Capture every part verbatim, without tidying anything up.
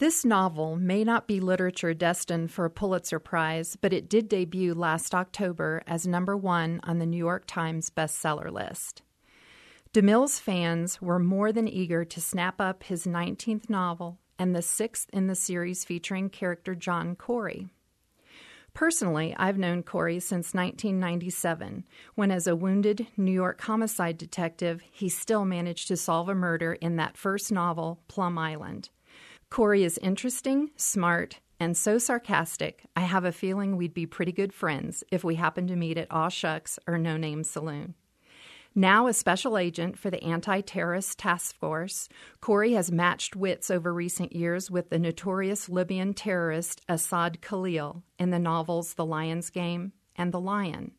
This novel may not be literature destined for a Pulitzer Prize, but it did debut last October as number one on the New York Times bestseller list. DeMille's fans were more than eager to snap up his nineteenth novel and the sixth in the series featuring character John Corey. Personally, I've known Corey since nineteen ninety-seven, when as a wounded New York homicide detective, he still managed to solve a murder in that first novel, Plum Island. Corey is interesting, smart, and so sarcastic, I have a feeling we'd be pretty good friends if we happened to meet at Aw Shucks or No Name Saloon. Now a special agent for the Anti-Terrorist Task Force, Corey has matched wits over recent years with the notorious Libyan terrorist Asad Khalil in the novels The Lion's Game and The Lion.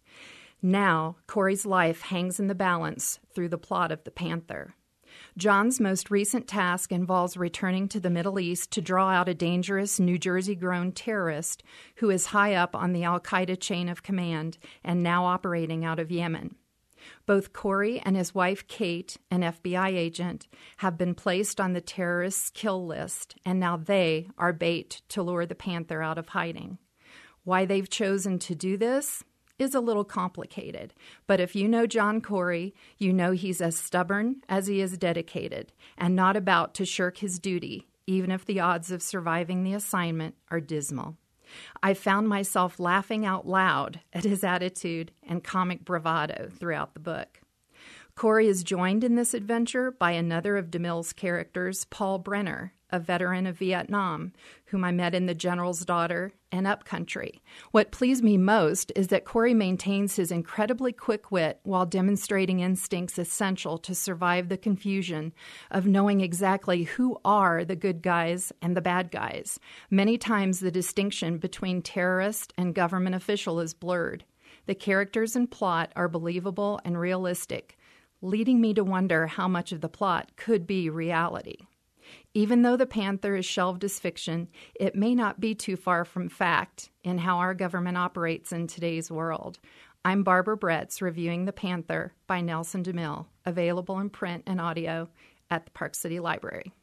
Now, Corey's life hangs in the balance through the plot of The Panther. John's most recent task involves returning to the Middle East to draw out a dangerous New Jersey-grown terrorist who is high up on the al-Qaeda chain of command and now operating out of Yemen. Both Corey and his wife Kate, an F B I agent, have been placed on the terrorist's kill list, and now they are bait to lure the Panther out of hiding. Why they've chosen to do this is a little complicated, but if you know John Corey, you know he's as stubborn as he is dedicated and not about to shirk his duty, even if the odds of surviving the assignment are dismal. I found myself laughing out loud at his attitude and comic bravado throughout the book. Corey is joined in this adventure by another of DeMille's characters, Paul Brenner, a veteran of Vietnam, whom I met in The General's Daughter and Upcountry. What pleased me most is that Corey maintains his incredibly quick wit while demonstrating instincts essential to survive the confusion of knowing exactly who are the good guys and the bad guys. Many times the distinction between terrorist and government official is blurred. The characters and plot are believable and realistic, leading me to wonder how much of the plot could be reality. Even though The Panther is shelved as fiction, it may not be too far from fact in how our government operates in today's world. I'm Barbara Bretz, reviewing The Panther by Nelson DeMille, available in print and audio at the Park City Library.